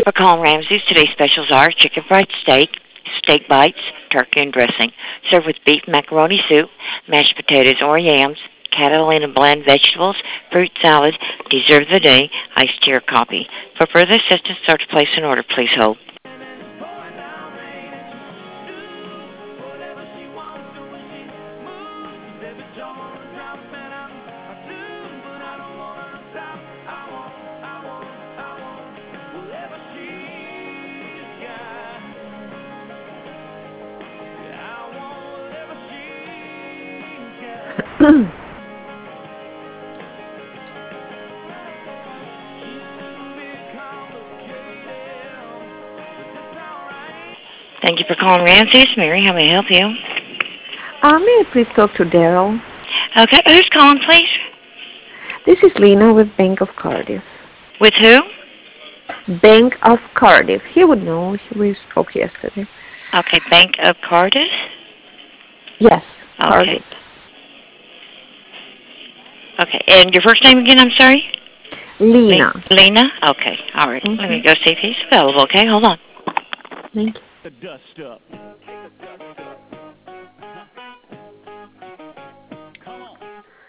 for calling Ramsey's. Today's specials are chicken fried steak, steak bites, turkey and dressing, served with beef macaroni soup, mashed potatoes or yams, Catalina blend vegetables, fruit salad, dessert of the day, iced tea or coffee. For further assistance or to place an order, please hold. Thank you for calling Ramsey's. Mary, how may I help you? May I please talk to Daryl? Okay, who's calling, please? This is Lena with Bank of Cardiff. With who? Bank of Cardiff. He would know. We spoke yesterday. Okay, Bank of Cardiff? Yes, Okay. Cardiff. Okay, and your first name again, I'm sorry? Lena. Lena? Okay, all right. Let me go see if he's available, okay? Hold on. Thank you. The dust up. Come on.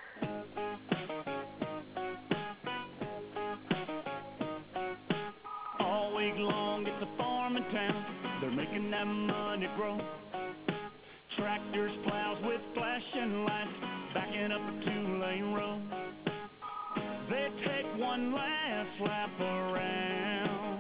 All week long it's a farm in town. They're making that money grow. Tractors, plows with flashing lights, backing up a 2-lane road. They take one last lap around.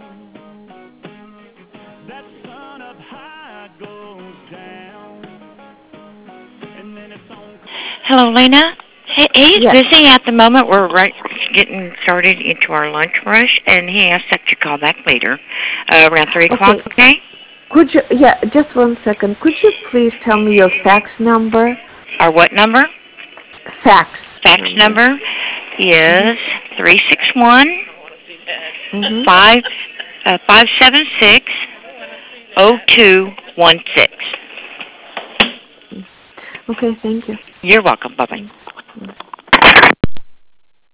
That sun up high goes down, and then it's on. Hello, Lena. He's Yes. busy at the moment. We're right getting started into our lunch rush, and he asked that you call back later, around 3 o'clock, okay? Could you, just 1 second. Could you please tell me your fax number? Our what number? Fax. Fax number is 361 576 0216. Okay, thank you. You're welcome. Bye-bye.